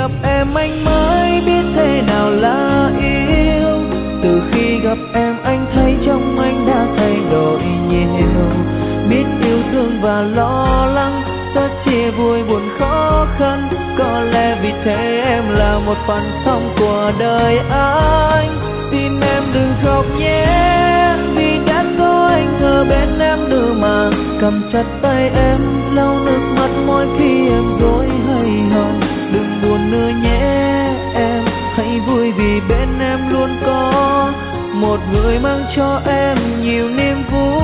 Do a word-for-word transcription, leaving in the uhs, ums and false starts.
gặp em anh mới biết thế nào là yêu. Từ khi gặp em anh thấy trong anh đã thay đổi nhiều. Biết yêu thương và lo lắng, rất chia vui buồn khó khăn. Có lẽ vì thế em là một phần sống của đời anh. Xin em đừng khóc nhé, vì đã có anh ở bên em nữa mà. Cầm chặt tay em, lau nước mắt mỗi khi em dối hay hờn. Đừng buồn nữa nhé em, hãy vui vì bên em luôn có một người mang cho em nhiều niềm vui.